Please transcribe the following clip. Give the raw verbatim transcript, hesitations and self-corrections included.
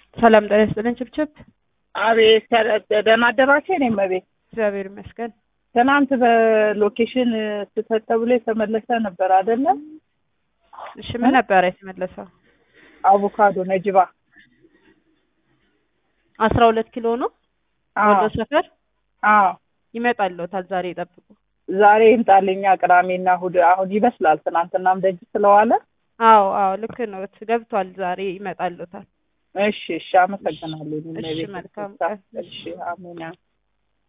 ሰላም ጤና ይስጥልኝ ችብችብ አቤት ደህና አደራችሁ እኔም አቤት እግዚአብሔር ይመስገን ትናንት በሎኬሽን ተተብሎ የተመለሰ ነበር አይደለ እሺ ምን ነበር የተመለሰው አቮካዶ ነጅባ አስራ ሁለት ኪሎ ነው ወሎ ሰፈር አዎ ይመጣልዎታል ዛሬ ይጠብቁ ዛሬ ይምጣልኛ ቅዳሜና እሑድ አሁን ይበስላል ትናንትናም ደጅ ስለዋለ አዎ አዎ ልክ ነው ገብቷል ዛሬ ይመጣልዎታል እሺ እሺ አመሰግናለሁ እሺ መልካም እሺ አሜን